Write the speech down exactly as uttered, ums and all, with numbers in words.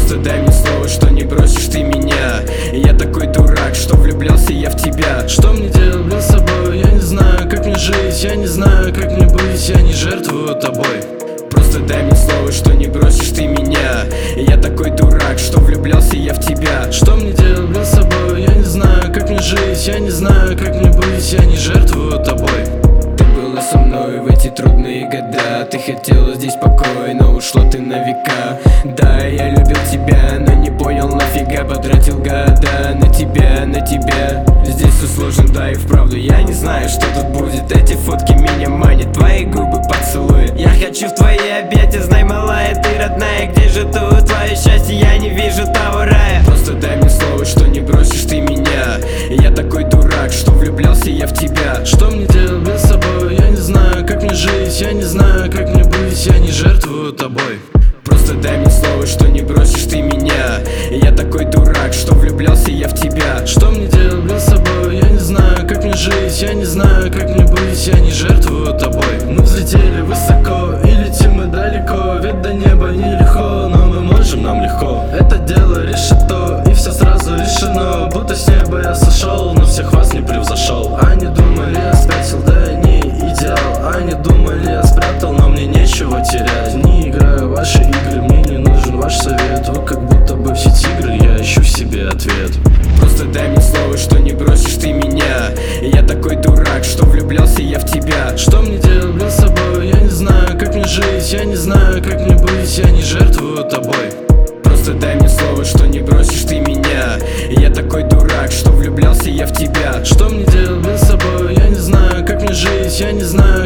Просто дай мне слово, что не бросишь ты меня. Я такой дурак, что влюблялся я в тебя. Что мне делать, блин, с собой? Я не знаю, как мне жить, я не знаю, как мне быть, я не жертвую тобой. Просто дай мне слово, что не бросишь ты меня. Я такой дурак, что влюблялся я в тебя. Что мне делать, блин, с собой? Я не знаю, как мне жить, я не знаю, как мне быть, я не жертвую тобой. Ты была со мной в эти трудные года. Ты хотела здесь покой, но ушла ты на века. Да, я любил тебя, но не понял нафига. Потратил года на тебя, на тебя. Здесь все сложно, да и вправду я не знаю, что тут будет. Эти фотки меня манят, твои губы поцелуют. Я хочу в твои объятия, знай, малая, ты родная. Где же тут твое счастье, я не вижу того рая. Просто дай мне слово, что не бросишь ты меня. Я такой дурак, что влюблялся я в тебя. Что мне делать, блин, с собой? Я не знаю, как мне жить, я не знаю, как мне быть, я не жертвую тобой. Просто дай мне слово, что не бросишь ты меня. Я такой дурак, что влюблялся я в тебя. Что мне делать, блин, с собой? Я не знаю, как мне жить, я не знаю, как мне быть, я не жертвую тобой. Мы взлетели высоко и летим мы далеко, ведь до неба нелегко, но мы можем, нам легко. Это дело решето, и все сразу решено, будто с неба я сошел, но всех вас не превзошел. Они думали, я спятил, да я не идеал. Они думали, я спрятал, но мне нечего терять. Не играю в ваши игры, мне не нужен ваш совет. Вы как будто бы все тигры, я ищу в себе ответ. Просто дай мне слово, что не бросишь ты меня. Я такой дурак, что влюблялся я в тебя. Что мне делать, блин, с собой? Я не знаю, как мне жить, я не знаю, как мне быть, я не жертвую тобой. Просто дай мне слово, что не бросишь ты меня. Я такой дурак, что влюблялся я в тебя. Что мне делать, блин, с собой? Я не знаю, как мне жить, я не знаю,